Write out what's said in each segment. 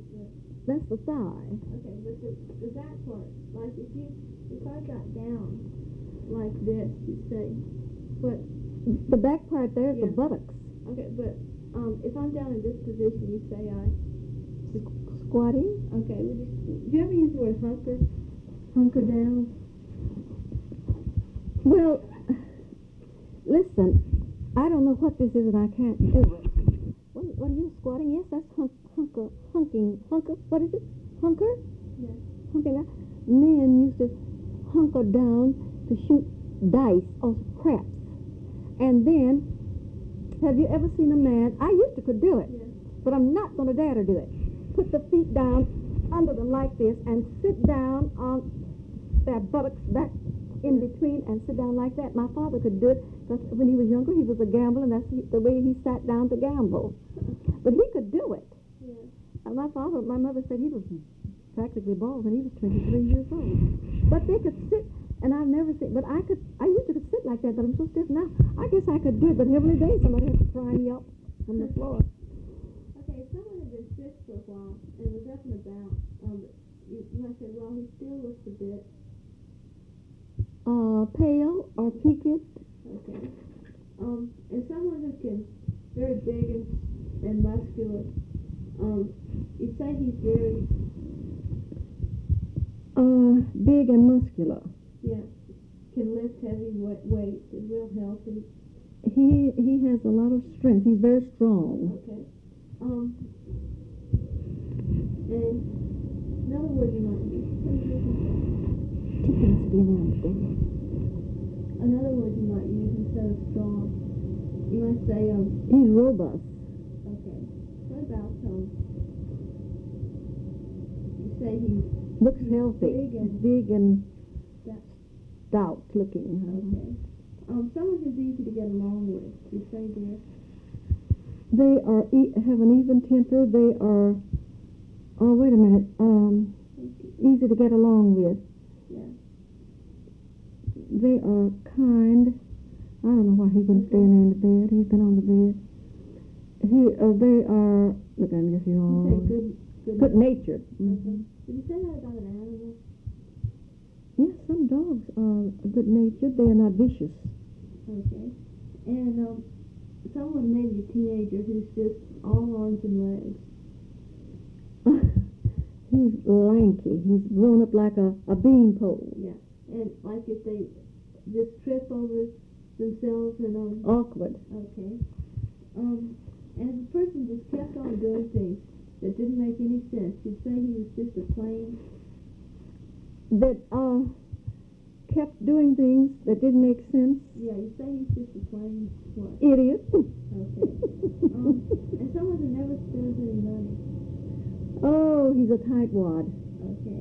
That's the thigh. Okay, but the back part, like if I got down like this, you say, what? The back part there is the Yeah. buttocks. Okay, but if I'm down in this position, you say Squatting? okay. Do you ever use the word hunker? Hunker down? Well, listen, I don't know what this is and I can't do it. What are you squatting? Yes, that's hunker. What is it? Hunker? Yes. Hunker down. Men used to hunker down to shoot dice or craps. And then, have you ever seen a man? I used to could do it, Yes. but I'm not going to dare to do it. Put the feet down under them like this and sit down on their buttocks back in between and sit down like that. My father could do it because when he was younger, he was a gambler, and that's the way he sat down to gamble. But he could do it. Yes. My mother said he was practically bald when he was 23 years old. But they could sit, and I've never seen, but I used to could sit like that, but I'm so stiff now. I guess I could do it, but heavenly days, somebody had to pry me up from the floor. Okay, if someone had been sick for a while and was up and about, you might say, well, he still looks a bit. Pale or peaked. Okay. And someone who can, very big and muscular, you say he's very, Big and muscular. yeah, can lift heavy weights, is real healthy. He has a lot of strength. He's very strong. Okay. And another word you might use. Another word you might use instead of strong. You might say, He's robust. okay. What about, you say he's Looks healthy. big and stout looking. okay. Someone who's easy to get along with. You say there. They have an even temper. They are, wait a minute, easy to get along with. Yeah. They are kind. I don't know why he wouldn't stay in the bed. He's been on the bed. They are, look, I'm just You say good natured. Okay. Did you say that about an animal? Yes, some dogs are good natured. They are not vicious. Okay. And someone, maybe a teenager, who's just all arms and legs. He's lanky. He's grown up like a beanpole. Yeah. And like if they just trip over themselves and Awkward. okay. And if a person just kept on doing things that didn't make any sense, you'd say he was just a plain. That kept doing things that didn't make sense. Yeah, you say he's just a plain what? Idiot. Okay. And someone who never spends any money. Oh, he's a tightwad. Okay.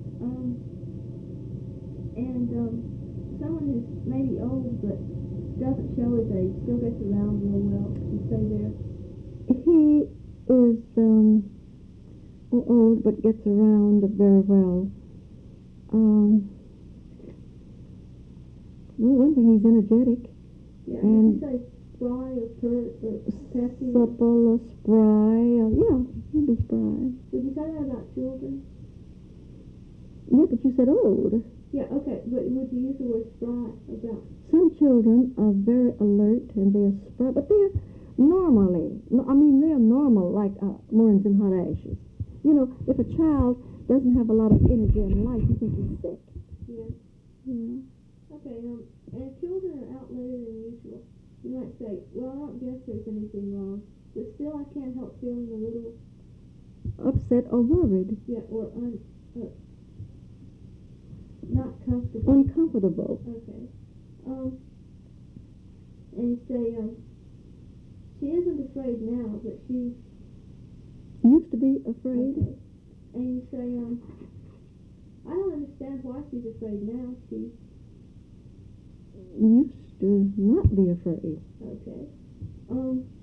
And someone who's maybe old but doesn't show his age, still gets around real well. You say there. He is old but gets around very well. Well, one thing, he's energetic. Yeah. And you say spry or pert or pesky? supple or spry. Yeah, he'd be spry. Would you say that about children? Yeah, but you said old. Yeah, okay, but would you use the word spry about? Some children are very alert and they're spry, but they're they're normal like Morins and hot ashes. You know, if a child doesn't have a lot of energy in life, you think he's sick. Yeah. Yeah. Okay, and if children are out later than usual, you might say, well, I don't guess there's anything wrong, but still I can't help feeling a little, Upset or worried. yeah, or not comfortable. Uncomfortable. Okay. And you say, she isn't afraid now, but she Used to be afraid. okay. And you say, I don't understand why she's afraid now. She Used to not be afraid. okay.